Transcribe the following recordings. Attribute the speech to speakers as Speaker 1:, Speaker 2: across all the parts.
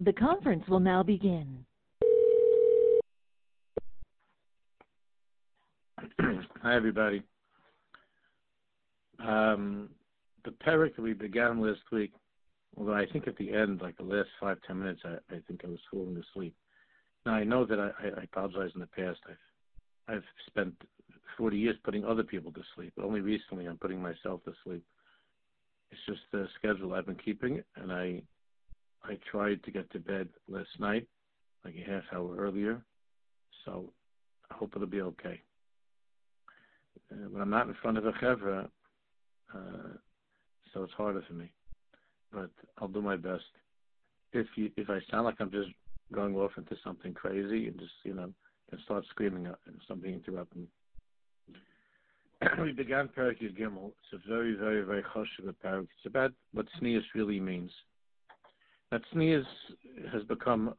Speaker 1: The conference will now begin.
Speaker 2: Hi, everybody. The parak that we began last week, although I think at the end, like the last 5-10 minutes, I think I was falling asleep. Now, I know that I apologize in the past. I've spent 40 years putting other people to sleep. Only recently I'm putting myself to sleep. It's just the schedule I've been keeping, and I tried to get to bed last night, like a half hour earlier, so I hope it'll be okay. When I'm not in front of a chevra, so it's harder for me, but I'll do my best. If I sound like I'm just going off into something crazy and just, can start screaming and something interrupt me. We began Parak Yud Gimel. It's a very, very, very chashuv parak. It's about what tznius really means. That tznius has become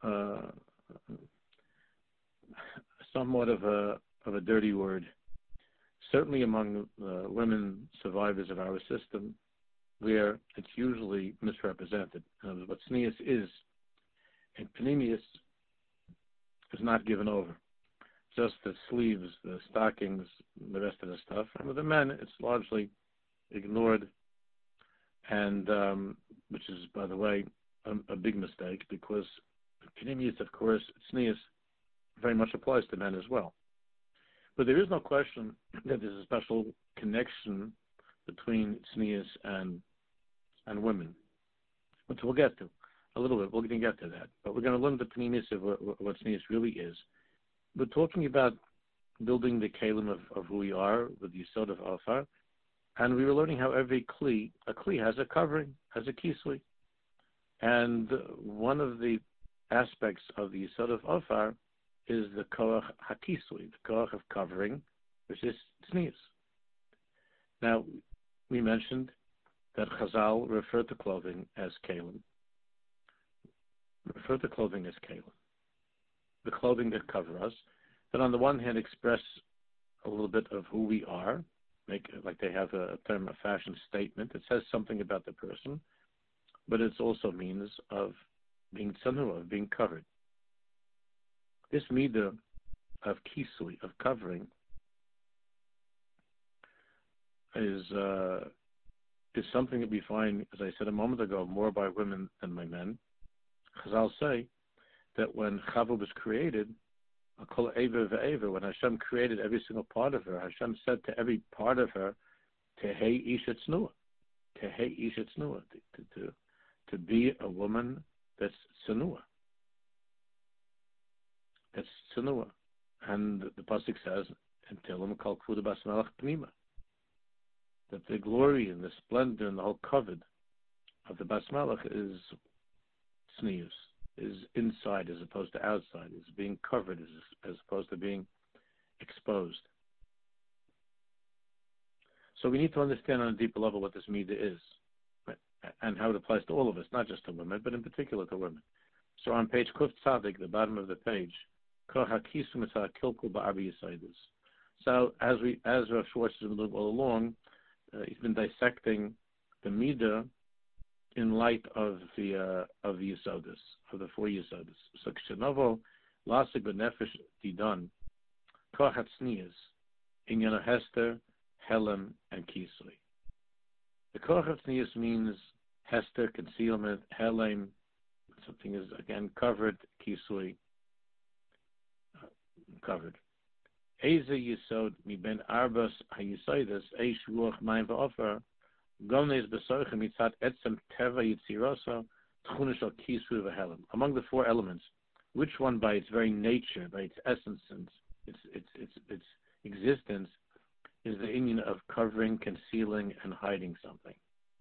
Speaker 2: somewhat of a dirty word. Certainly among women survivors of our system, where it's usually misrepresented. What tznius is, and panemius is not given over. Just the sleeves, the stockings, the rest of the stuff. And with the men, it's largely ignored, and which is, by the way, a big mistake, because panemius, of course, tznius very much applies to men as well. But there is no question that there's a special connection between tznius and women, which we'll get to a little bit. We're going to get to that. But we're going to learn the panemius of what tznius really is. We're talking about building the kalim of who we are with the yisod of Afar, and we were learning how every kli, a kli has a covering, has a kisui. And one of the aspects of the yisod of Afar is the koach hakisui, the koach of covering, which is tznius. Now, we mentioned that Chazal referred to clothing as kalim. The clothing that cover us, that on the one hand express a little bit of who we are, like they have a term, a fashion statement. It says something about the person, but it's also means of being tzanua, of being covered. This midah of kisui, of covering, is something that we find, as I said a moment ago, more by women than by men. Chazal say that when Chava was created, when Hashem created every single part of her, Hashem said to every part of her, Tehei isha tznuah, to be a woman that's tznuah. That's tznuah. And the pasuk says, and Tehillim kol kvuda bas melech pnima, that the glory and the splendor and the whole kavod of the bas melech is tznius, is inside as opposed to outside, is being covered as opposed to being exposed. So we need to understand on a deeper level what this midah is, and how it applies to all of us, not just to women, but in particular to women. So on page Kuf Tzadik, the bottom of the page, so as Rav Schwartz has been doing all along, he's been dissecting the midah in light of the Yisodis, of the 4 Yisodis. So Kshenovo Lasik B'Nefesh Didan Kohat Tznius Inyana Hester, Helem, and Kisui. The Kohat Tznius means Hester, concealment, Helem, something is again covered, Kisui, covered. Eze Yisod Mi Ben Arbas HaYisodis Eish Ruach Mayim V'Ofer among the 4 elements, which one by its very nature, by its essence and its existence, is the union of covering, concealing, and hiding something?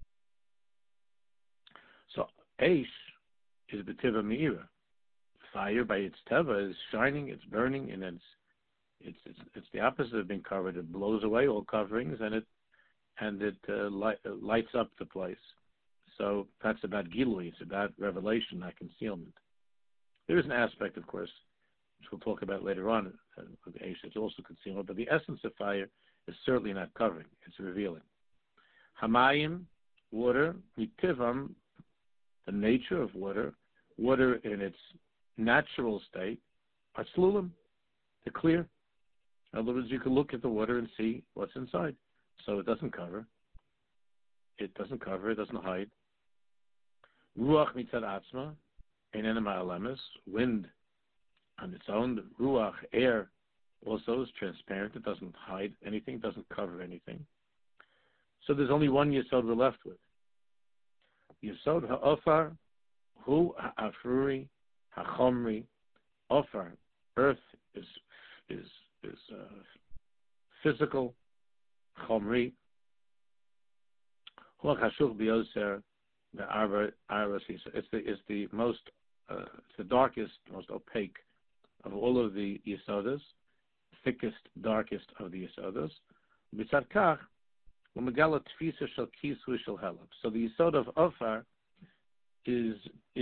Speaker 2: So Eish is B'Tiva Meira. Fire by its teva is shining, it's burning, and it's the opposite of being covered. It blows away all coverings, and it lights up the place. So that's about Gilui. It's about revelation, not concealment. There is an aspect, of course, which we'll talk about later on, with Eish, it's also concealment, but the essence of fire is certainly not covering. It's revealing. Hamayim, water, mitivam, the nature of water, water in its natural state are tzlulim. They're clear. In other words, you can look at the water and see what's inside. So it doesn't cover. It doesn't hide. Ruach mitzad atzma, einena ma'alemes. Wind on its own, the ruach, air, also is transparent. It doesn't hide anything, doesn't cover anything. So there's only one yesod we're left with. Yesod ha'ofar, hu ha'afruri, ha'chomri. Ofar, earth is physical. Chomri, hu ha'chashuch b'yoser, the arba it's the most, it's the darkest, most opaque of all of the yesodas, thickest, darkest of the yesodas. B'tzad kach, u'megala tfisa shel kisui shel helab. So the yesod of Ofar is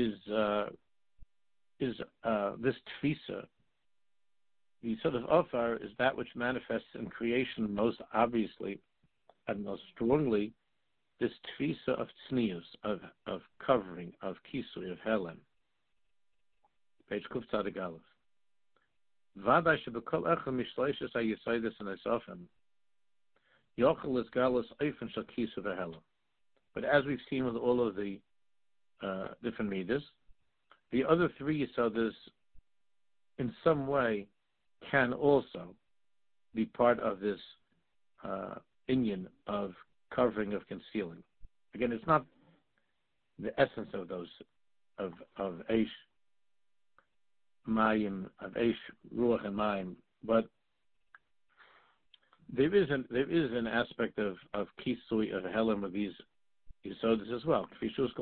Speaker 2: this tfisa. The yesod of Ofar is that which manifests in creation most obviously and most strongly. This tfisa of tznius, of covering, of kisui, of helem. Page Kuf Tzadik Aleph. V'adai shebekol echad mishleishes hayesodos and hasofim yochel es galus ofen shel kisui v'helem. But as we've seen with all of the different midas, the other three yesodas in some way can also be part of this inyan of covering, of concealing. Again, it's not the essence of those of Eish Mayim, of Eish Ruach and Mayim, but there is an aspect of Kisui, of Helem, of these Yesodas as well.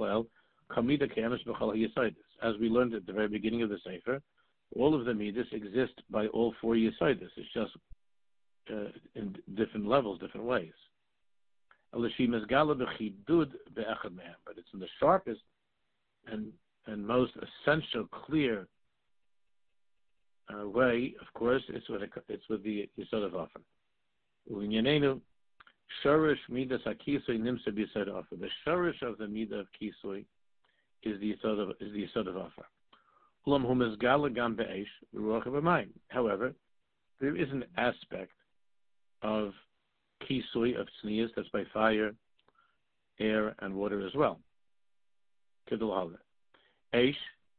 Speaker 2: As we learned at the very beginning of the Sefer, all of the Midas exist by all four Yesodas. It's just in different levels, different ways. But it's in the sharpest and most essential, clear way. Of course, it's with the Yesod of Ofar. Shorish midas hakisui nimsa b'yesod Ofar. The shorish of the midah of kisui is the Yesod of Ofar. However, there is an aspect of kisui, of tznius, that's by fire, air, and water as well. Kedul Eish.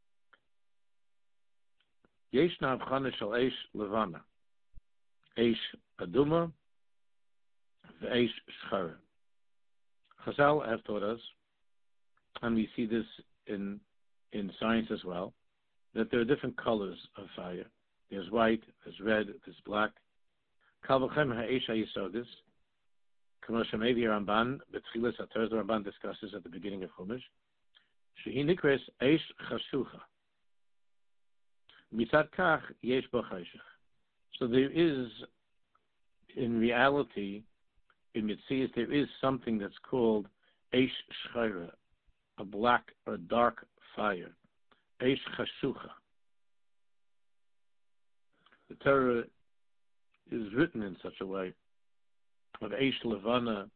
Speaker 2: Yeshna avchana shel eish levana. Eish aduma, v'eish shchara. Chazal have taught us, and we see this in science as well, that there are different colors of fire. There's white, there's red, there's black. Kal v'chem ha'eish ha'yesodis. K'mo shemevi Ramban, b'tchilas ha'torah, the Ramban discusses at the beginning of Chumash. Shehi nikres eish chashucha. Mitzad kach yesh bo chayshach. So there is, in reality, in Mitzias, there is something that's called eish shchayra, a black or dark fire. Eish chashucha. The Torah is written in such a way, of eish levana,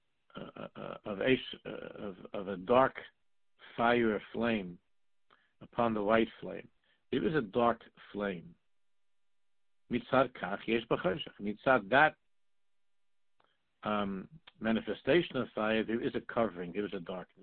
Speaker 2: of a dark fire or flame upon the white flame. There is a dark flame. Mitzad kach yesh b'chayshach. Mitzad that manifestation of fire, there is a covering, there is a darkness.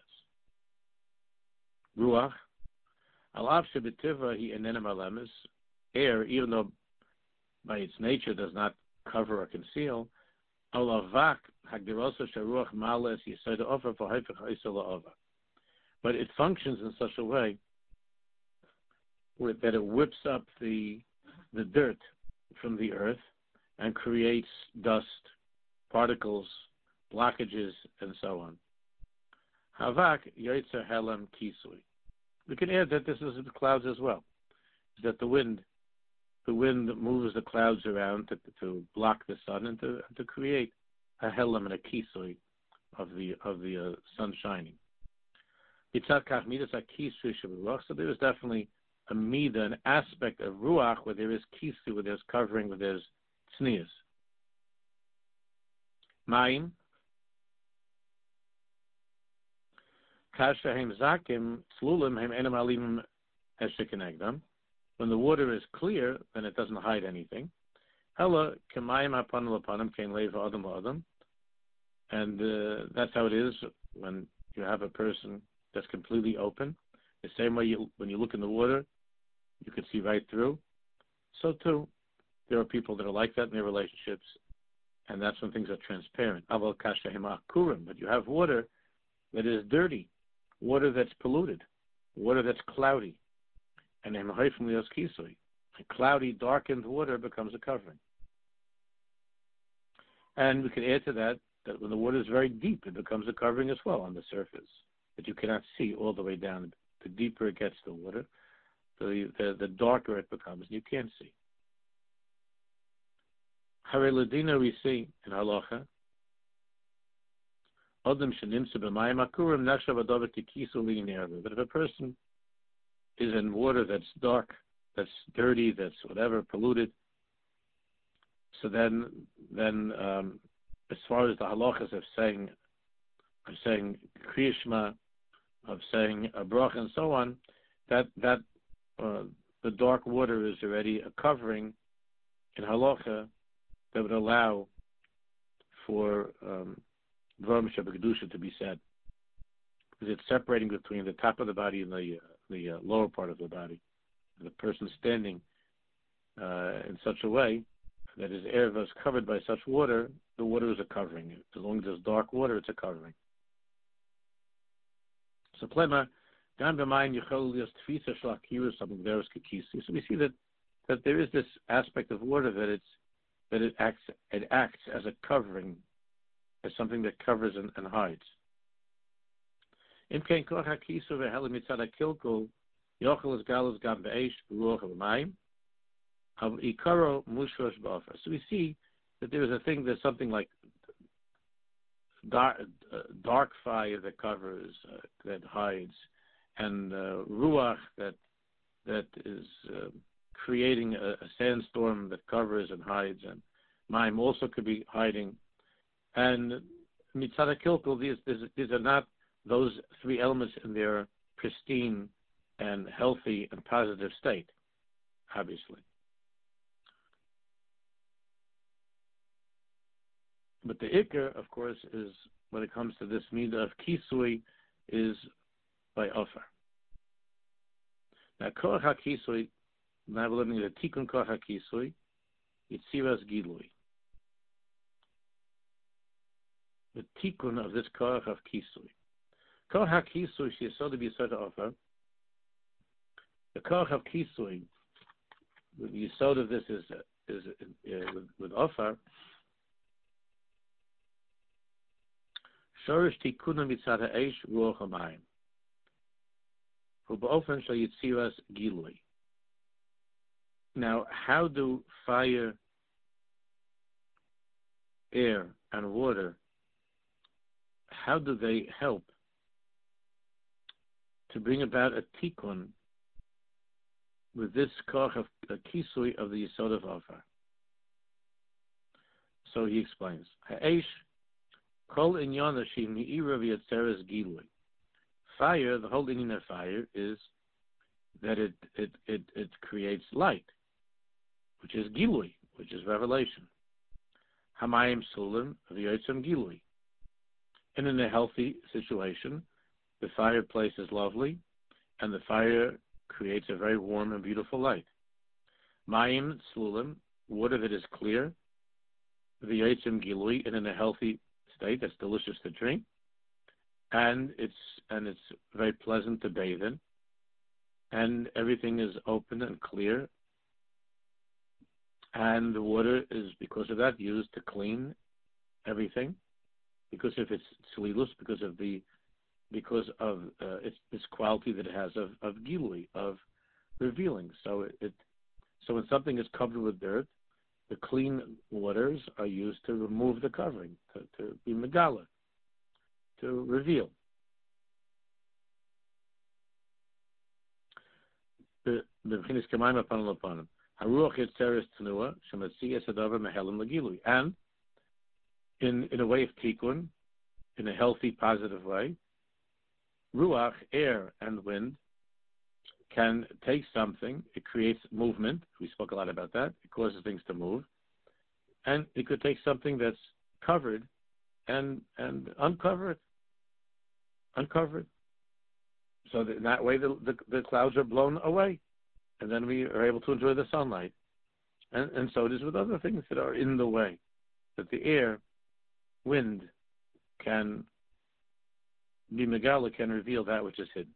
Speaker 2: Ruach, alav shebetiva hi enena malemes. Air, even though by its nature does not cover or conceal, alavak hagdirosa sharuach males yesod ofar v'hayfech ha'isel ha'ova. But it functions in such a way that it whips up the dirt from the earth and creates dust, particles, blockages, and so on. Havak yoitzer helem kisui. We can add that this is the clouds as well. That the wind moves the clouds around to block the sun and to create a helem and a kisui of the sun shining. So there is definitely a midah, an aspect of ruach where there is kisui, where there's covering, where there's tznius. Mayim. Kasha hem zakim tzlulim hem enam alim Eshekenegdam. When the water is clear, then it doesn't hide anything. Hella kemayim hapanim lapanim kein leiva adam la'adam. And that's how it is when you have a person that's completely open. The same way when you look in the water, you can see right through. So too, there are people that are like that in their relationships, and that's when things are transparent. Aval kashahim akurim, but you have water that is dirty, water that's polluted, water that's cloudy, and cloudy, darkened water becomes a covering. And we can add to that when the water is very deep, it becomes a covering as well on the surface that you cannot see all the way down. The deeper it gets, the water, the darker it becomes, and you can't see. Hare Ladina, we see in halacha, but if a person is in water that's dark, that's dirty, that's whatever, polluted, so then as far as the halachas of saying Kriya Shema, of saying a bracha and so on, that the dark water is already a covering in halacha that would allow for Dvarim Shebekdusha to be said, because it's separating between the top of the body and the lower part of the body. The person standing in such a way that his erva is covered by such water, the water is a covering. As long as there's dark water, it's a covering. So plema, so we see that there is this aspect of water that it acts as a covering, as something that covers and hides. So we see that there's something like dark fire that covers, that hides, and ruach that is creating a sandstorm that covers and hides, and maim also could be hiding. And mitzad kilkul, these are not those three elements in their pristine and healthy and positive state, obviously. But the ikar, of course, is when it comes to this midah of kisui, is by offer. Now, koach hakisui, now we're looking at the tikkun koach hakisui, yitziras gilui. The tikkun of this koach of kisui. Koach hakisui, she is so to be said to offer. The koach of kisui, the yisod of this is with offer. Shorish tikuna mitzad ha'esh ruach hamayim. Hu ba'ofen shel yitziras gilui. Now, how do fire, air, and water, how do they help to bring about a tikkun with this koach of kisui of the yisod of offer? So he explains, ha'esh kol inyana shi mi'ira v'yatzeres gilui. Fire, the whole inyan of fire is that it creates light, which is gilui, which is revelation. Hamayim sulim v'yotzem gilui. And in a healthy situation, the fireplace is lovely, and the fire creates a very warm and beautiful light. Mayim slulim, water that is clear, v'yotzem gilui, and in a healthy state that's delicious to drink, and it's very pleasant to bathe in, and everything is open and clear, and the water is, because of that, used to clean everything, because of its tzlilus, because of its quality that it has of gilui, of revealing. So so when something is covered with dirt, the clean waters are used to remove the covering, to be megala, to reveal. In a way of tikkun, in a healthy, positive way, ruach, air, and wind can take something, it creates movement. We spoke a lot about that. It causes things to move. And it could take something that's covered and uncover it. Uncover it. So that in that way the clouds are blown away. And then we are able to enjoy the sunlight. And so it is with other things that are in the way. That the air, wind, can be megala, can reveal that which is hidden.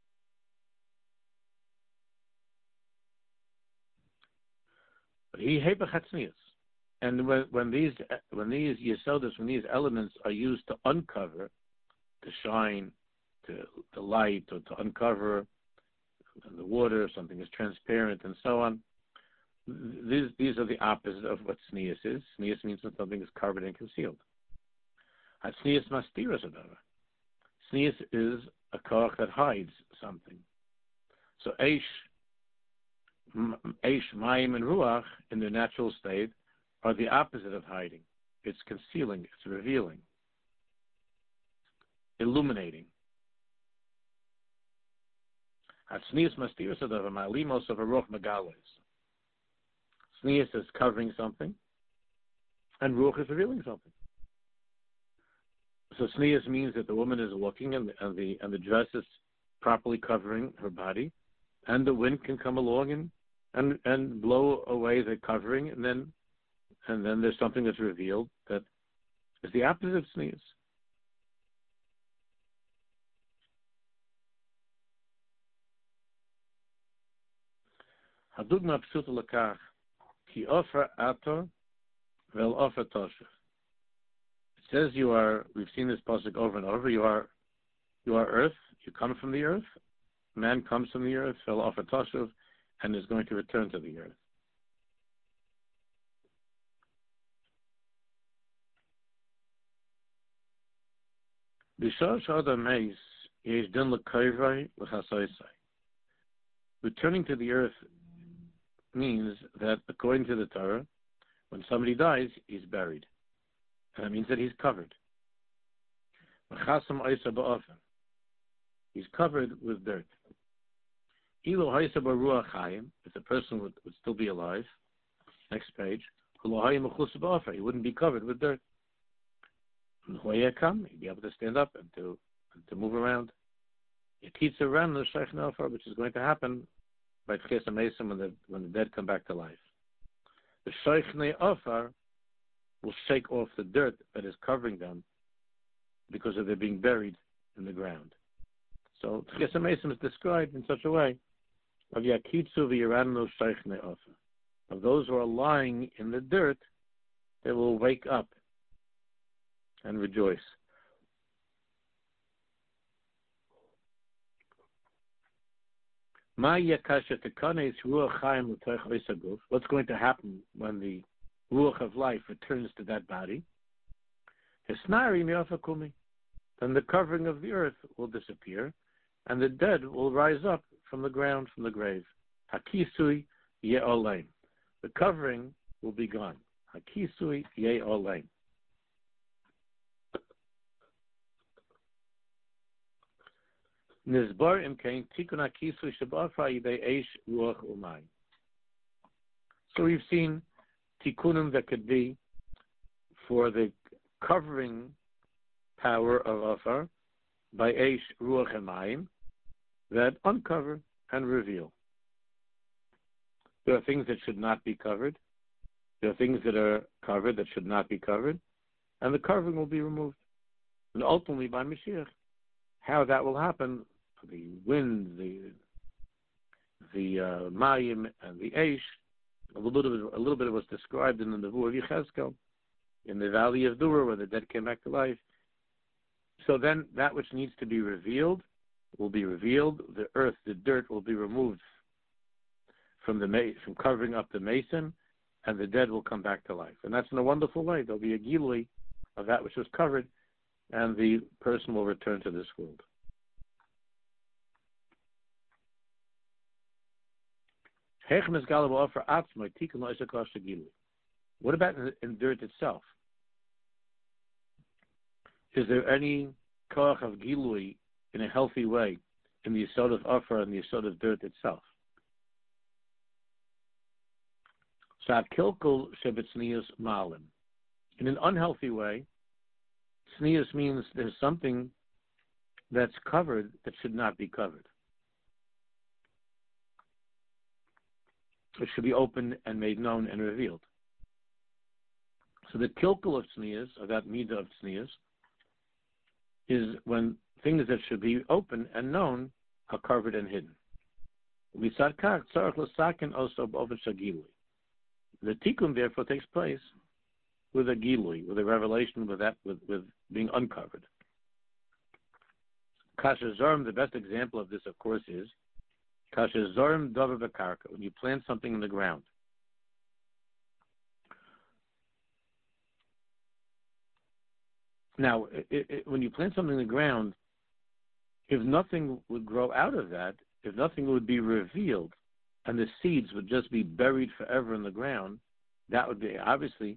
Speaker 2: But he hepachatznius. And when these yesodas, when these elements are used to uncover, to shine, to light, or to uncover the water, something is transparent, and so on. These are the opposite of what tznius is. Tznius means when something is covered and concealed. Tznius mastiras adara. Tznius is a koach that hides something. So eish, mayim, and ruach in their natural state are the opposite of hiding. It's concealing. It's revealing. Illuminating. Tznius mastiras adara ma'alimos of a ruach megales. Tznius is covering something, and ruach is revealing something. So tznius means that the woman is walking, and the dress is properly covering her body, and the wind can come along and blow away the covering, and then there's something that's revealed that is the opposite of tznius. Hadugma pshuta lekach. Ki offer ato vel offer toshev. It says you are. We've seen this pasuk over and over. You are earth. You come from the earth. Man comes from the earth. Vel offer toshev, and is going to return to the earth. B'shor she'adam meis yesh din l'kovrei l'chasoisai. Returning to the earth means that, according to the Torah, when somebody dies, he's buried. And that means that he's covered. He's covered with dirt. If the person would still be alive, next page, he wouldn't be covered with dirt. He'd be able to stand up and to move around. Which is going to happen by Tchias HaMesim when the dead come back to life. The Sheichne Ofar will shake off the dirt that is covering them because of their being buried in the ground. So Tchias HaMesim is described in such a way of Yakitzu v'Yiranu Sheichne Ofar. Of those who are lying in the dirt, they will wake up and rejoice. What's going to happen when the ruach of life returns to that body? Then the covering of the earth will disappear, and the dead will rise up from the ground, from the grave. Hakisui ye'olein. The covering will be gone. Hakisui ye'olein. So we've seen tikkunim that could be for the covering power of Afar by Eish, Ruach, and Mayim that uncover and reveal. There are things that should not be covered. There are things that are covered that should not be covered. And the covering will be removed. And ultimately by Mashiach. How that will happen, the wind, the Mayim, and the Eish, a little bit of what's described in the Nevuah of Yechezkel, in the valley of Dura, where the dead came back to life. So then that which needs to be revealed will be revealed. The earth, the dirt will be removed from covering up the mason, and the dead will come back to life. And that's in a wonderful way. There'll be a gilui of that which was covered, and the person will return to this world. What about in dirt itself? Is there any koach of gilui in a healthy way in the yesod of offer and the yesod of dirt itself. So kilkul shebetznius malim. In an unhealthy way, tznius means there's something that's covered that should not be covered. It should be opened and made known and revealed. So the kilkul of tznius, or that midah of tznius, is when things that should be open and known are covered and hidden. The tikkun therefore takes place with a gilui, with a revelation, with being uncovered. Kasher Zorim, the best example of this, of course, is Kasher Zorim Dover Bekarka, when you plant something in the ground. Now, when you plant something in the ground, if nothing would grow out of that, if nothing would be revealed, and the seeds would just be buried forever in the ground, that would be obviously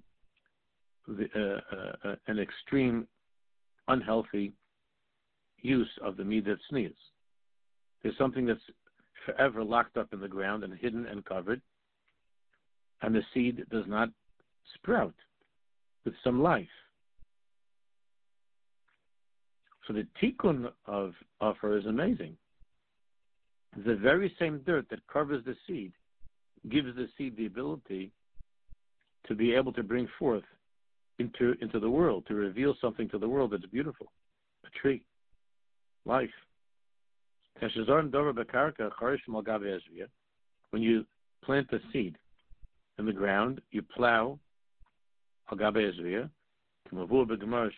Speaker 2: an extreme, unhealthy use of the midah tznius. There's something that's forever locked up in the ground and hidden and covered, and the seed does not sprout with some life. So the tikkun of offer is amazing. The very same dirt that covers the seed gives the seed the ability to be able to bring forth into the world, to reveal something to the world that's beautiful, a tree, life. When you plant the seed in the ground, you plow al gabe ezriya. First,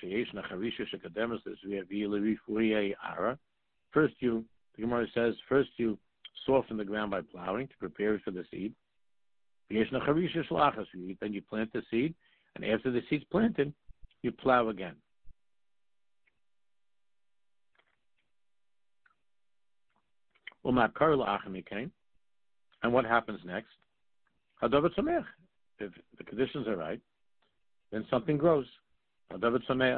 Speaker 2: the Gemara says, you soften the ground by plowing to prepare it for the seed. Then you plant the seed, and after the seed's planted, you plow again. And what happens next? If the conditions are right, then something grows. That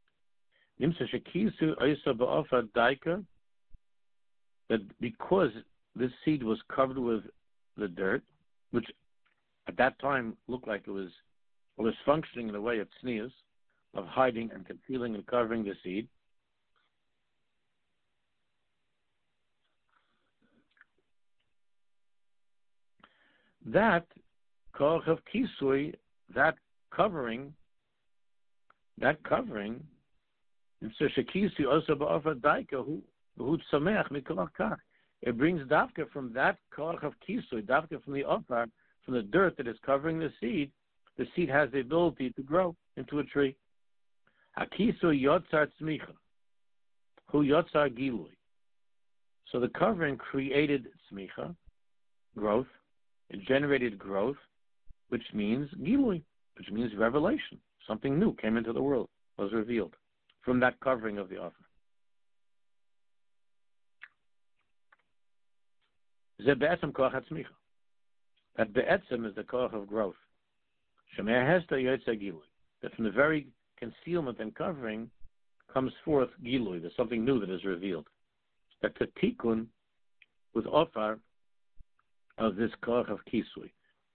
Speaker 2: because this seed was covered with the dirt, which at that time looked like it was functioning in a way of tznius, of hiding and concealing and covering the seed, that koach of kisui, that covering, it brings dafka from that koach of kisui, dafka from the offer, from the dirt that is covering the seed has the ability to grow into a tree. Hakisui yotzar tzmicha, hu yotzar gilui. So the covering created tzmicha, growth. It generated growth, which means gilui, which means revelation. Something new came into the world, was revealed from that covering of the offer. That be'etzem is the koach of growth. That from the very concealment and covering comes forth gilui. There's something new that is revealed. That's a tikkun with offer of this koach of kisui.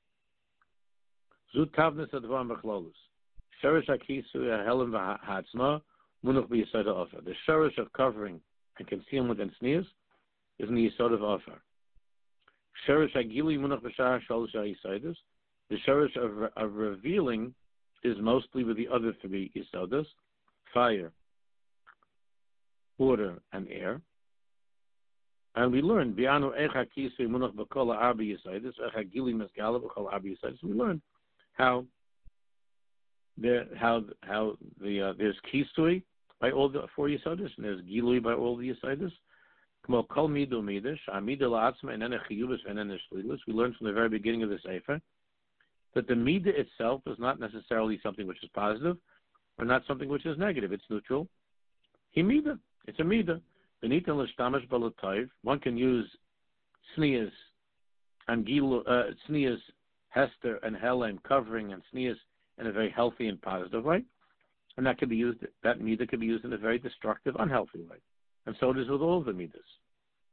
Speaker 2: Zu tavnes advar mechlolus. Shorish hakisui hahelim v'ha'atzma munuch b'yesod ha'offer. The shorish of covering and concealment and tznius is in the yesod of offer. Shorish hagilui munuch b'shar shalosh ha'yesodus. The shorish of revealing is mostly with the other three yesodos: fire, water, and air. And we learned bi'anu echa kisui munuch b'kol ha'arba yesodus echa gilui mezgala b'kol ha'arba yesodus. We learned how there's kisui by all the four yesodus, and there's gilui by all the yesodus. We learned from the very beginning of the Sefer that the midah itself is not necessarily something which is positive or not something which is negative. It's neutral. It's a midah. One can use tznius and tznius, hester, and helem covering, and tznius in a very healthy and positive way, and that midah could be used in a very destructive, unhealthy way. And so it is with all the midas.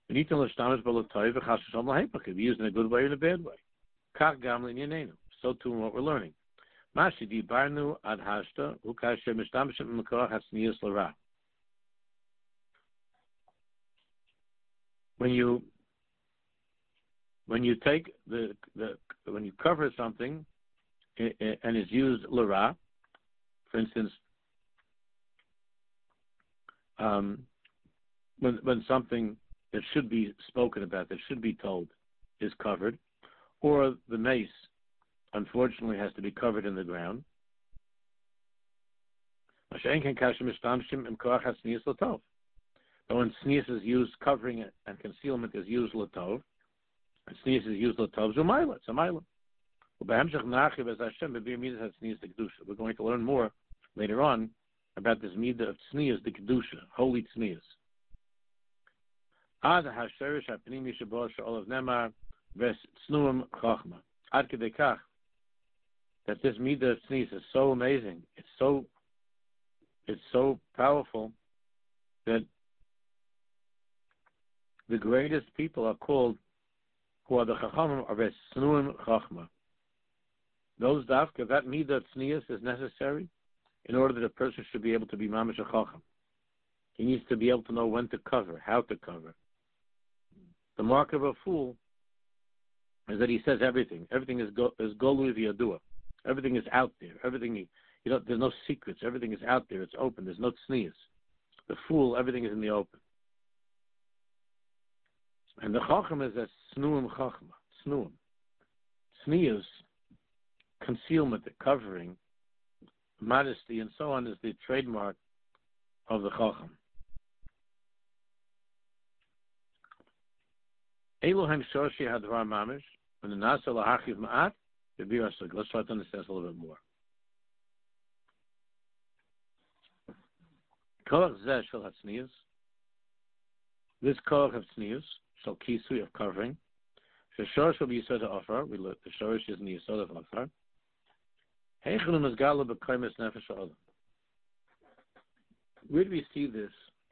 Speaker 2: We need to understand be used in a good way or in a bad way. So too in what we're learning. When you take when you cover something and it's used l'ra, for instance, when something that should be spoken about, that should be told, is covered, or the mace, unfortunately, has to be covered in the ground. But when sneeze is used, covering it and concealment is used l'tov, and sneeze is used l'tov, zumayla, it's a mayla. We're going to learn more later on about this midah of tznius, the kedusha, holy tznius. Ad hasherish hapnimi shebo she'olav nemar ves tznuim chachma. Ad kedei kach, that this midah of tznius is so amazing, it's so powerful, that the greatest people are called, who are the chachamim, are ves tznuim chachma. Those dafka, that midah of tznius is necessary in order that a person should be able to be mamash a chacham. He needs to be able to know when to cover, how to cover. The mark of a fool is that he says everything. Everything is golu v'yadua. Everything is out there. Everything, there's no secrets. Everything is out there. It's open. There's no tznius. The fool, everything is in the open. And the chacham is a snuim chachma. Snuim. Tznius, concealment, the covering, modesty, and so on, is the trademark of the chacham. Elohim shoshi hadvar mamish, when the nasa lahachiv ma'at, the birasuk. Let's try to understand this a little bit more. Koach zeh shel hatznius, this koach of tznius, shel kisui, of covering, sheshor shel b'yisod ha'ofar, we look, the shorish is in the yisod of ofar. Where do we see this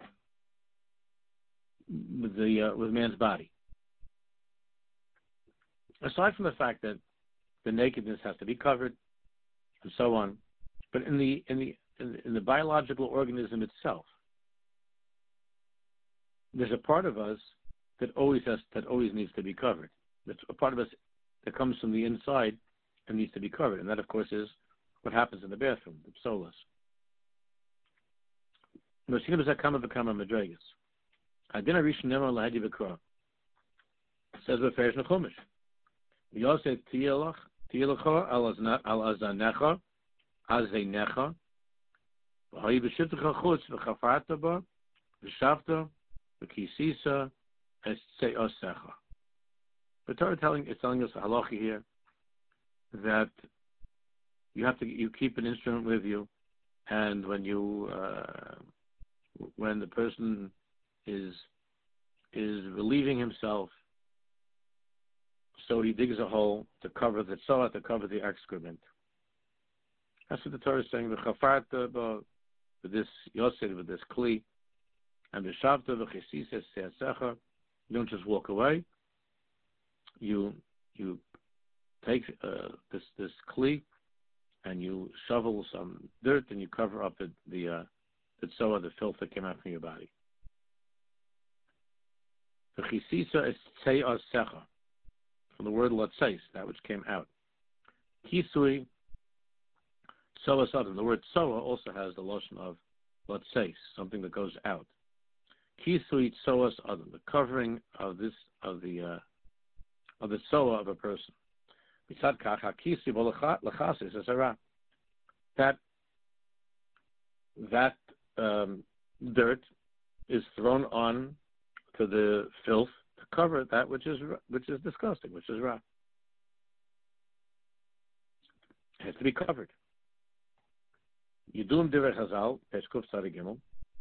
Speaker 2: with man's body? Aside from the fact that the nakedness has to be covered and so on, but in the biological organism itself, there's a part of us that always needs to be covered. That's a part of us that comes from the inside and needs to be covered, and that, of course, is what happens in the bathroom, the psolas. Says Beferish Nechumash. We also say Tielacha al azanecha azeinecha v'hayi b'shivtecha chutz v'chafarta ba v'shavta v'kisisa esseosecha. The Torah is telling us a halacha here that you keep an instrument with you, and when the person is relieving himself, so he digs a hole to cover the tzara, to cover the excrement. That's what the Torah is saying. The chafarta with this yosed, with this kli, and the shavta v'chesisa seasecha. You don't just walk away. You take this kli, and you shovel some dirt, and you cover up the tzara, the filth that came out from your body. The chisisa is seasecha, from the word latseis, that which came out. Kisui, soa sodom. The word soa also has the lotion of latseis, something that goes out. Kisui soa sodom, the covering of the soa of a person. That dirt is thrown on to the filth to cover that which is disgusting, which is ra. It has to be covered. Yidum Divrei Chazal, page Kuf Tzadi Gimel.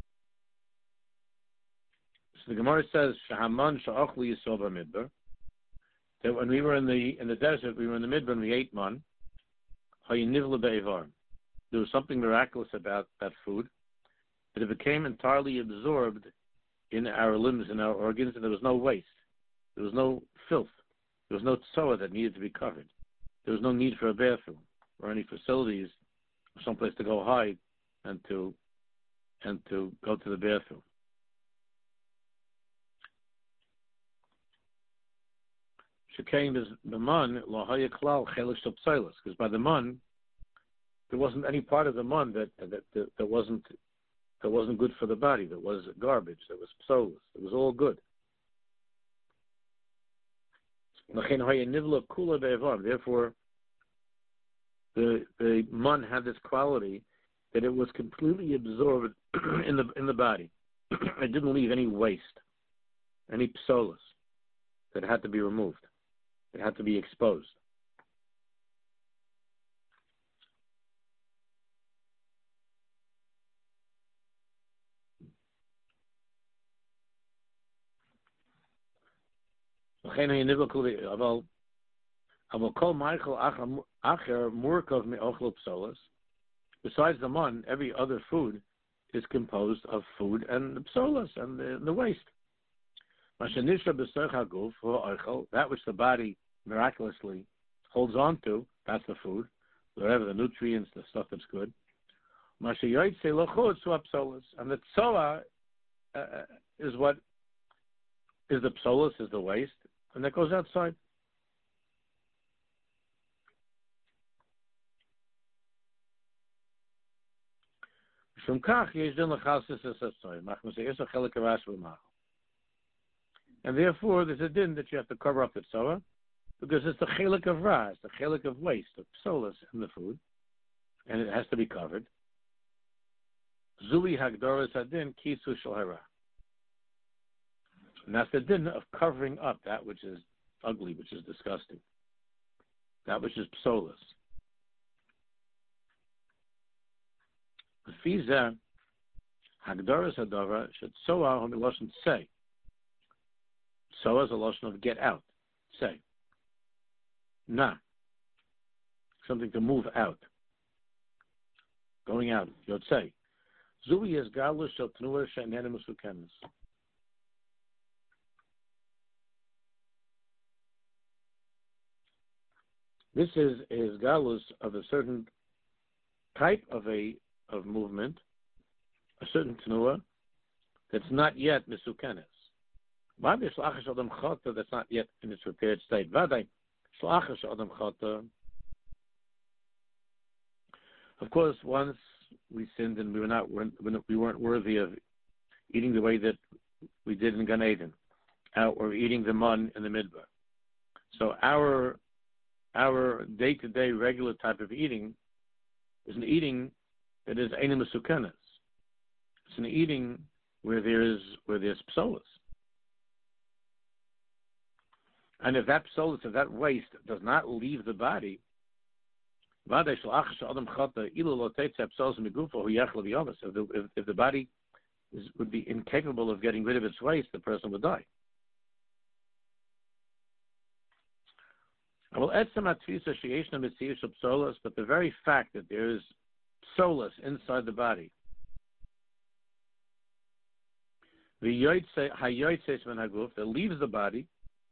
Speaker 2: So the Gemara says, "Shahaman sha'achli yisol b'midbar." That when we were in the desert, we were in the midbar, and we ate man. Hayinivla be'evar. There was something miraculous about that food, that it became entirely absorbed in our limbs and our organs, and there was no waste. There was no filth. There was no tzoa that needed to be covered. There was no need for a bathroom or any facilities, someplace to go hide and to go to the bathroom. Shekain is the man lahaya klal chelik shel psolos, because by the man there wasn't any part of the man that wasn't good for the body. That was garbage. That was psolos. It was all good. Therefore, the man had this quality that it was completely absorbed in the body. It didn't leave any waste, any psolos that had to be removed. It had to be exposed. Besides the man, every other food is composed of food and the psolos and the waste. That which the body miraculously holds on to, that's the food, whatever the nutrients, the stuff that's good. And the tzoa is what is the psolos, is the waste, and that goes outside. And therefore, there's a din that you have to cover up the tzoa, because it's the chelik of ra, it's the chelik of waste, of psolos in the food, and it has to be covered. Zuli hagdoras hadin kisu shel hara. And that's the din of covering up that which is ugly, which is disgusting, that which is psolos. Fiza hagdoras hadava should soa on the lashon say. Soa is a lashon of get out, say. Na, something to move out, going out. Yod say. Zui is galus shel tnuah she'enena mesukenes. This is galus of a certain type of movement, a certain tnuah that's not yet mesukenes. V'adei shlachas adam chata, that's not yet in its prepared state. V'adei shlachas adam chata. Of course, once we sinned and we weren't worthy of eating the way that we did in Gan Eden, or eating the man in the midbar. So our day-to-day regular type of eating is an eating that is eina mesukenes. It's an eating where there's psolos. And if that psolos, if that waste does not leave the body, if the body would be incapable of getting rid of its waste, the person would die. But the very fact that there is psolos inside the body, that leaves the body,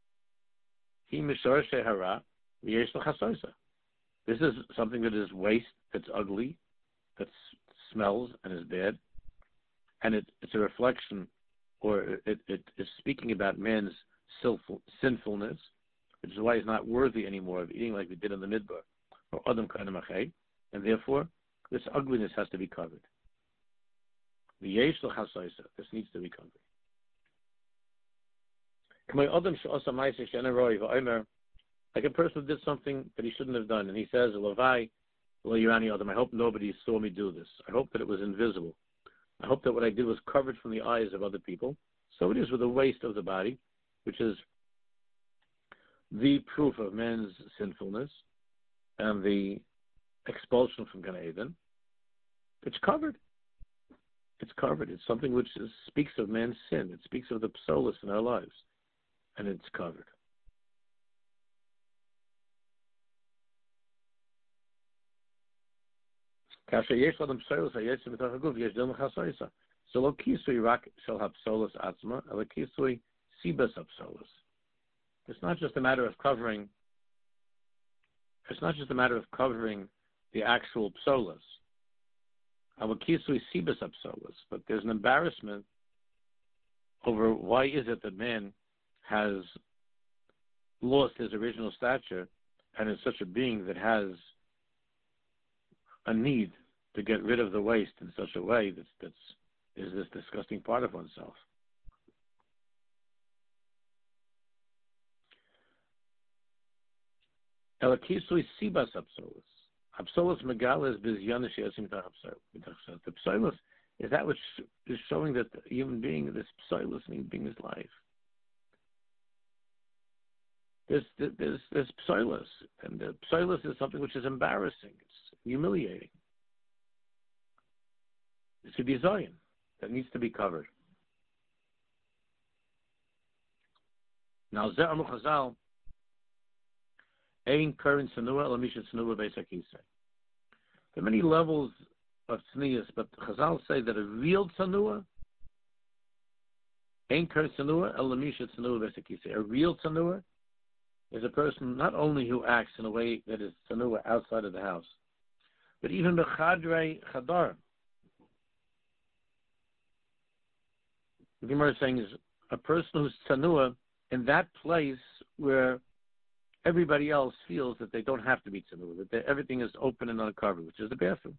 Speaker 2: this is something that is waste, that's ugly, that smells and is bad, and it's a reflection, or it is speaking about man's sinfulness, which is why he's not worthy anymore of eating like we did in the midbar, or adam kind of machay, and therefore this ugliness has to be covered. This needs to be covered. Like a person did something that he shouldn't have done, and he says, I hope nobody saw me do this. I hope that it was invisible. I hope that what I did was covered from the eyes of other people. So it is with the waste of the body, which is the proof of man's sinfulness and the expulsion from Gan Eden. It's covered. It's covered. It's something which speaks of man's sin. It speaks of the psolos in our lives. And it's covered. So lo kisui rak shel hapsolos atzma, lo kisui sibas hapsolos. It's not just a matter of covering. It's not just a matter of covering the actual psolos. Lo kisui sibas hapsolos, but there's an embarrassment over why is it that man has lost his original stature and is such a being that has a need to get rid of the waste in such a way that's is this disgusting part of oneself. Elakisui sibas apsolos. Apsolos megalas bizyana she'asim mitach. The psolos is that which is showing that the human being, this psolos being his life. There's psolos, and the psolos is something which is embarrassing. It's humiliating. It's a bizayin that needs to be covered. Now, Ze'ar Muchazal, Ein Karen Tsanua, Elamisha Tsanua Beisakise. There are many levels of tznius, but Chazal say that a real Tsanua, Ein Karen Tsanua, Elamisha Tsanua Beisakise. A real Tsanua is a person not only who acts in a way that is Tsanua outside of the house, but even Bechadrei Chadar. The Gemara is saying is a person who's Tsanua in that place where everybody else feels that they don't have to be Tsanua, that everything is open and uncovered, which is the bathroom.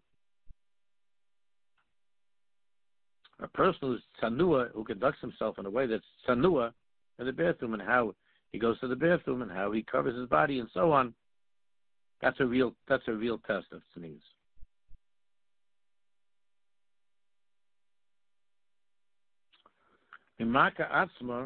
Speaker 2: A person who's Tsanua, who conducts himself in a way that's Tsanua in the bathroom and how he goes to the bathroom and how he covers his body and so on, that's a real test of tznius. Maka atzma,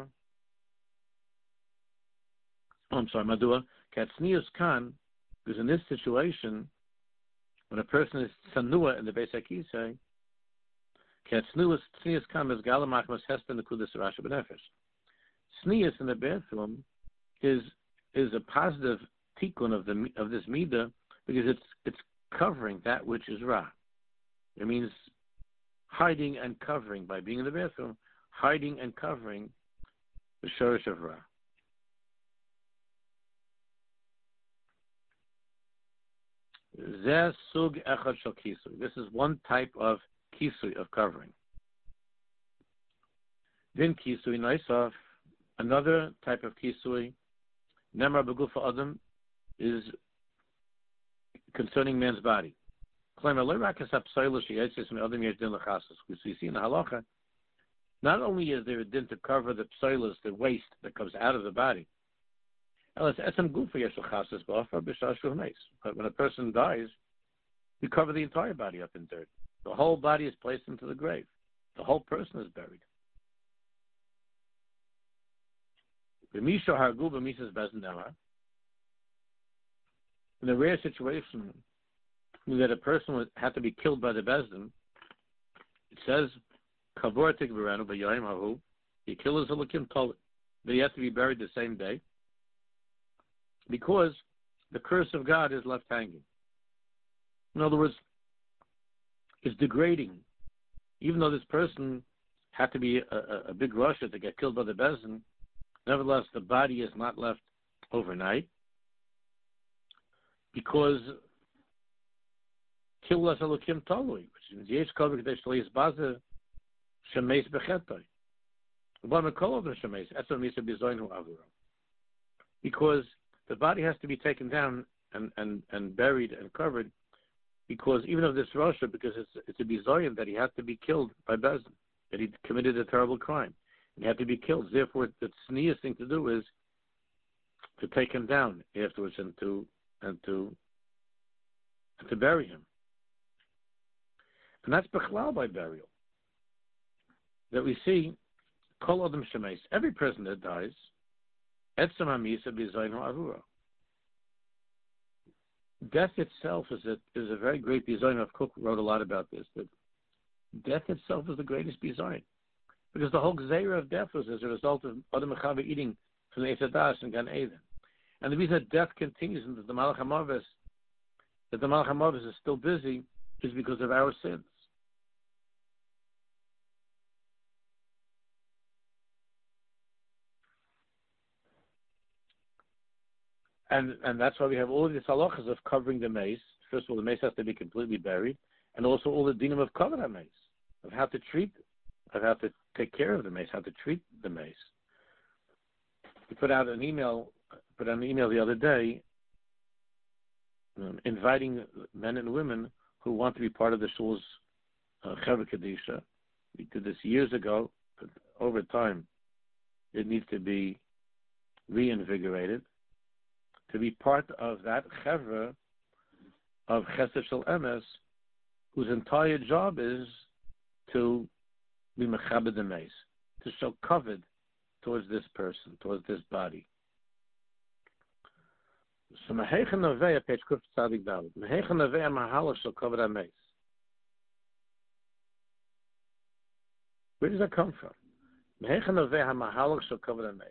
Speaker 2: Madua, Katznius Khan, because in this situation, when a person is Tsanua in the Beis HaKisei, Katznius Khan is Galamachmas Hespen the Kudas Rasha B'Nefesh. Tznius in the bathroom is a positive tikkun of this midah because it's covering that which is ra. It means hiding and covering by being in the bathroom, hiding and covering the shorish of ra. Zeh sug echad shel kisui. This is one type of kisui, of covering. Then kisui noisav, another type of kisui, nemar begufa adam, is concerning man's body. We see in the halacha, not only is there a din to cover the psoilus, the waste that comes out of the body, but when a person dies, we cover the entire body up in dirt. The whole body is placed into the grave. The whole person is buried. In a rare situation that a person had to be killed by the Bezdin, it says, he killed his Elokim Tolit, but he has to be buried the same day because the curse of God is left hanging. In other words, it's degrading. Even though this person had to be a big Russia to get killed by the Bezdin, nevertheless, the body is not left overnight because Killas Elokim Tolui, which means Yesh Kovik Deshleis Baza Shemeis Bechetoi. Because the body has to be taken down and buried and covered, because even of this Rosha, because it's a bizoyim that he had to be killed by Bezdin, that he committed a terrible crime. He had to be killed. Therefore, the tznius thing to do is to take him down afterwards and to bury him. And that's bechlal by burial. That we see kol adam shemeis, every person that dies, etzem hamisa bizayin ha'avura. Death itself is a very great bizayin. Cook wrote a lot about this. That death itself is the greatest bizayin, because the whole gzeira of death was as a result of Adam and Chava eating from the Eitz Hadas and Gan Eden. And the reason that death continues and that the Malach HaMavis is still busy is because of our sins. And that's why we have all of these halachas of covering the mace. First of all, the mace has to be completely buried, and also all the dinim of cover the mace, of how to treat, of how to take care of the mace, how to treat the mace. We put out an email the other day, inviting men and women who want to be part of the shul's Chevra Kadisha. We did this years ago, but over time, it needs to be reinvigorated to be part of that Chevra of Chesed Shel Emes, whose entire job is to be mechabed the mace, to show kavod towards this person, towards this body. So Mehecha Neveya, page Kuf Tzadik Dalet. Mehecha Neveya Mahalach Shel Kavod HaMeis. Where does that come from? Mehecha Neveya Mahalach Shel Kavod HaMeis.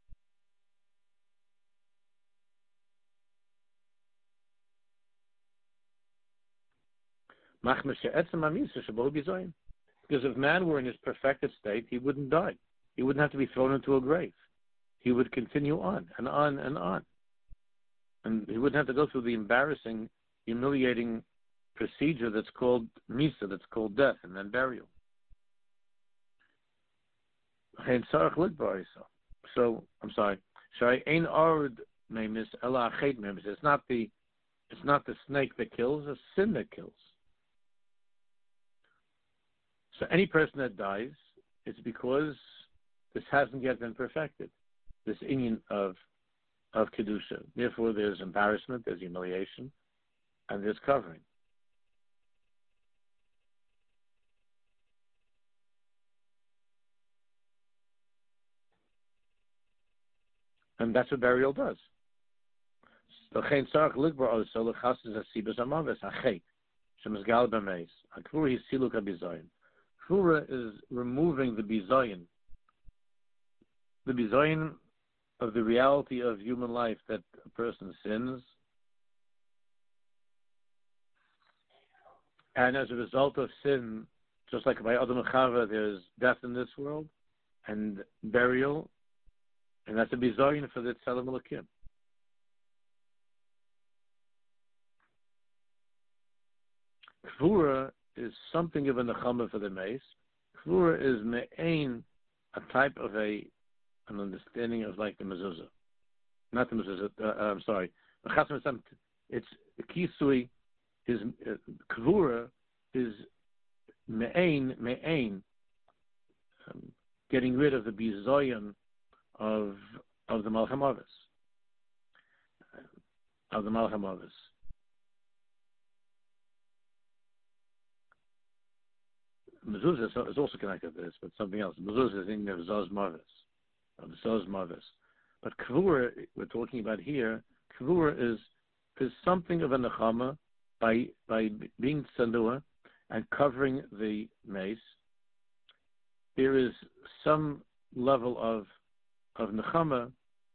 Speaker 2: Because if man were in his perfected state, he wouldn't die. He wouldn't have to be thrown into a grave. He would continue on and on and on. And he wouldn't have to go through the embarrassing, humiliating procedure that's called misa, that's called death, and then burial. So, I'm sorry. It's not the snake that kills, it's sin that kills. So any person that dies, it's because this hasn't yet been perfected, this inyan of Kedusha. Therefore, there's embarrassment, there's humiliation, and there's covering. And that's what burial does. Kvura is removing the bizayin of the reality of human life, that a person sins, and as a result of sin, just like by Adam and Chava, there's death in this world and burial, and that's a bizayin for the Tzelem Elokim. Kvura is something of a nechama for the mace. Kvura is me'ain, a type of an understanding of like the mezuzah. Not the mezuzah, I'm sorry. It's kisui, is kvura is me'ain, getting rid of the bizoyan of the Malcham Avos. Of the Malcham Avos. Mezuzah is also connected to this, but something else. Mezuzah is in the Zos Mavis, of Zos Mavis. But Kvura, we're talking about here, Kvura is something of a nechama by being tzanua and covering the mace. There is some level of nechama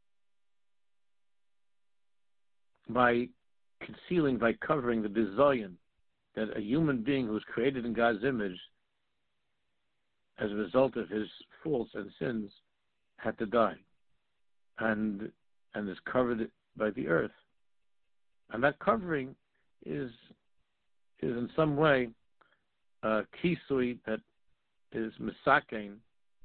Speaker 2: by concealing, by covering the bizayin that a human being who was created in God's image, as a result of his faults and sins, had to die, and is covered by the earth. And that covering is in some way a kisui that is misakein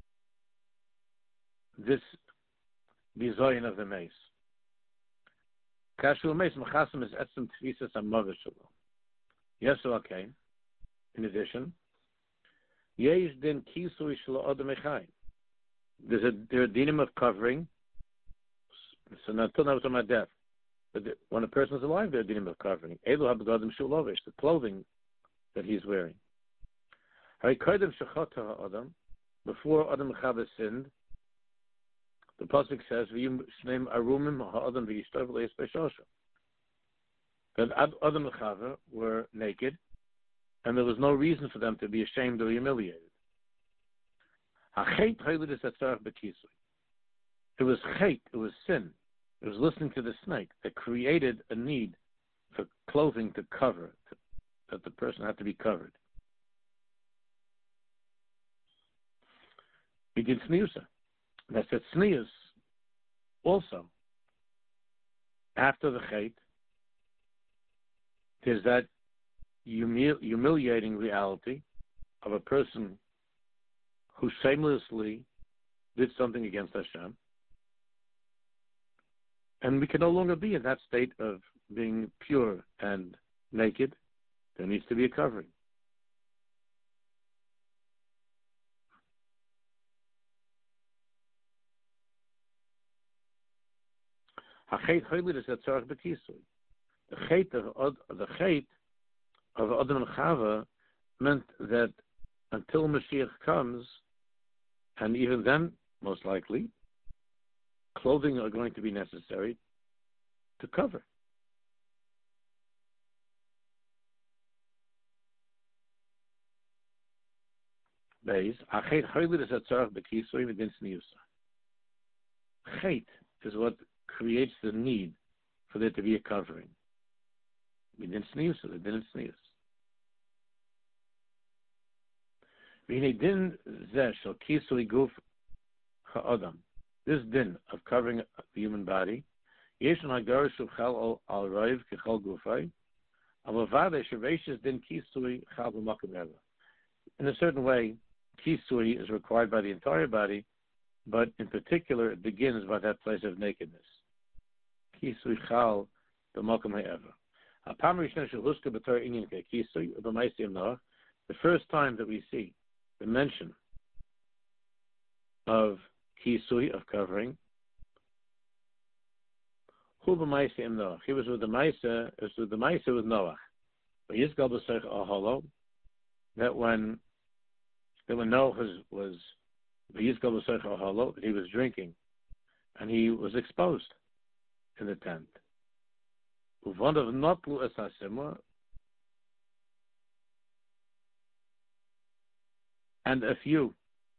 Speaker 2: this bizoyin of the mace. Kashul mace machasim is etzem tfisas hamavish shelo. Yes, okay. In addition, yesh din kisui shelo adam echai. There are dinim of covering. So now, until now, we're talking about death. But when a person is alive, there are dinim of covering. Elu habgadim shulovish, the clothing that he's wearing. Harikodim shechata adam, before Adam Chava sinned, the pasuk says, "V'yim shneim arumim ha'adam v'yishtav le'es b'shosha." That Adam and Chava were naked, and there was no reason for them to be ashamed or humiliated. It was chait, it was sin. It was listening to the snake that created a need for clothing to cover, that the person had to be covered. We did tzniusa. That's that tznius also. after the chait, there's that humiliating reality of a person who shamelessly did something against Hashem, and we can no longer be in that state of being pure and naked. There needs to be a covering. The chait of Adam and Chava meant that until Mashiach comes, and even then, most likely, clothing are going to be necessary to cover. Chait is what creates the need for there to be a covering. This din of covering the human body, in a certain way, kisui is required by the entire body, but in particular, it begins by that place of nakedness. Kisui chal b'makom ha'ever. The first time that we see the mention of kisui, of covering, he was with the Maisa, with Noach. That when Noach was he was drinking, and he was exposed in the tent. And a few,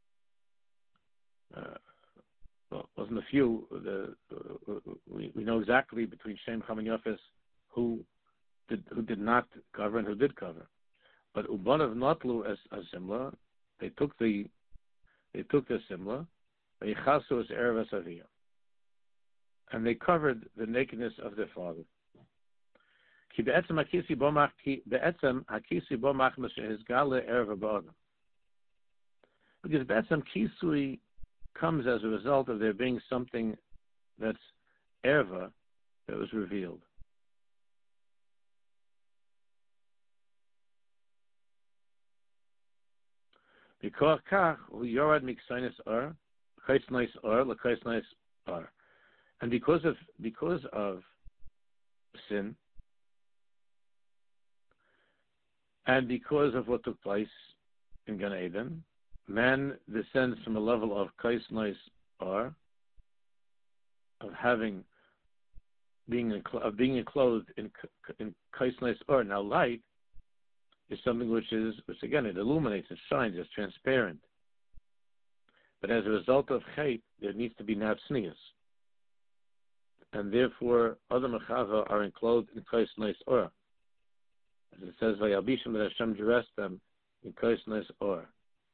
Speaker 2: wasn't a few, we know exactly between Shem, Cham, and Yafes who did not cover and who did cover. But Ubanav Notlu as Simla, they took the Simla, Veichasu as Erev Asaviyah, and they covered the nakedness of their father. Because Be'etzem Kisui comes as a result of there being something that's erva that was revealed. Because and because of sin, and because of what took place in Gan Eden, man descends from a level of kaisnais or of being enclosed in kaisnais or. Now, light is something which again, it illuminates, it shines, it's transparent. But as a result of chait, there needs to be now tznius, and therefore Adam and Chava are enclosed in kaisnais or, as it says, "Vayalbishim that Hashem dressed them in kaisnais or."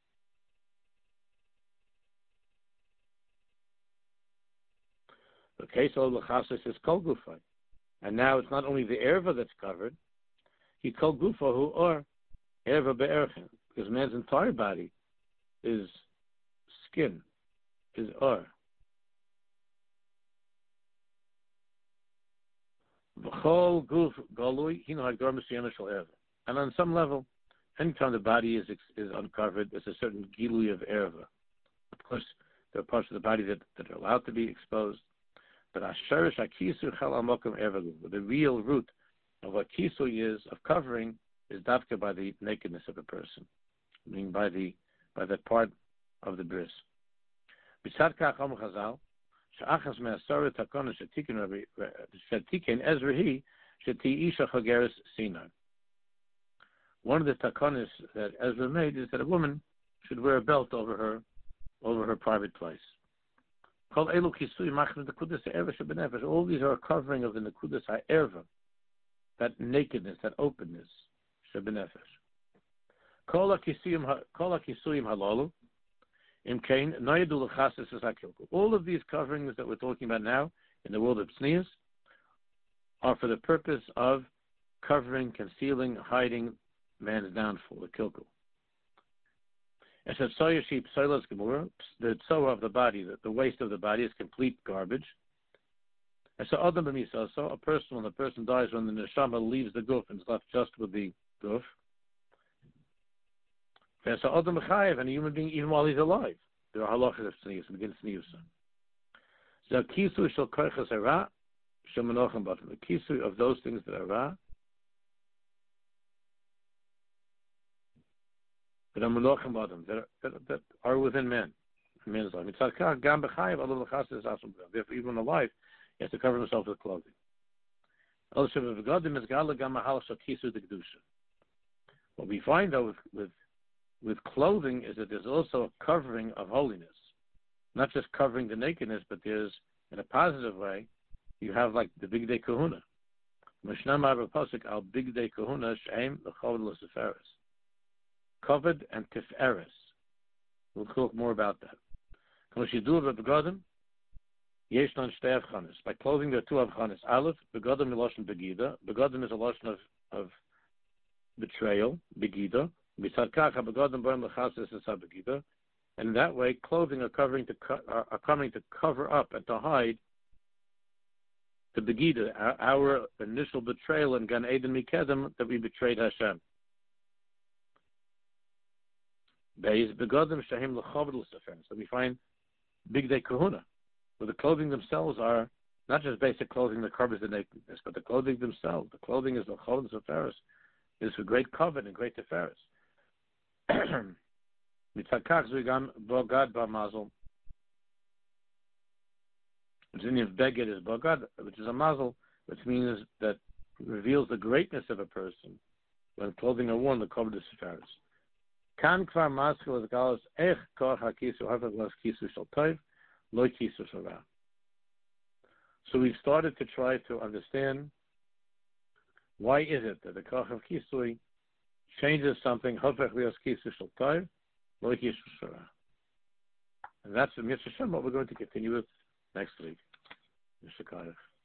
Speaker 2: The case of L'chasis is kol gufay, and now it's not only the erva that's covered. He kol gufa who or erva be'erchen, because man's entire body is skin, is or. V'chol guf galui hino hagdor mesiyama shel erva, and on some level, anytime the body is uncovered, there's a certain gilui of erva. Of course, there are parts of the body that are allowed to be exposed. But the real root of what kisui is, of covering, is dafka by the nakedness of a person, meaning by that part of the bris. One of the takonis that Ezra made is that a woman should wear a belt over her private place. All these are a covering of the nekudas ha'erva, that nakedness, that openness, shebenefesh. All of these coverings that we're talking about now in the world of tznius are for the purpose of covering, concealing, hiding man's downfall, the kilkul. As a soya sheep, soilas gemura, the tzoa of the body, the waste of the body is complete garbage. As a adam b'misa, so a person, when the person dies, when the neshama leaves the guf and is left just with the guf. As a adam b'chayev, and a human being, even while he's alive, there are halachas of tznius, begin tznius. The kisui shel koiches hara, shel menochem b'atam. The kisui of those things that are ra, that are menochem b'atam, that are within man, man's life. Therefore, even alive, he has to cover himself with clothing. What we find, though, with clothing is that there's also a covering of holiness. Not just covering the nakedness, but there's, in a positive way, you have like the Big Day Kahuna. Al Big Day Kahuna, Shem, the Seferis. Covered and Tiferes. We'll talk more about that. By clothing, there are two avchanis. Aleph, begodim miloshin begida. Begodim is a lotion of betrayal, begida. And in that way, clothing are coming to cover up and to hide the begida, our initial betrayal in Gan Eden Mikedem, that we betrayed Hashem. So we find Big Day Kahuna, where the clothing themselves are not just basic clothing that covers the nakedness, but the clothing themselves. The clothing is the Chovos Seferis, is for great covet and great Teferis. Bogad Bamazel. The meaning of Beged is Bogad, which is a mazel, which means that reveals the greatness of a person when clothing are worn, the Chovos Seferis. Kan kvar maskil is galas ech koch hakisu hafet las kisu shel tov lo kisu shel ra. So we've started to try to understand why is it that the koch of kisui changes something hafet las kisu shel tov lo kisu shel ra. And that's the mitzvah what we're going to continue with next week. Mr. Kayev.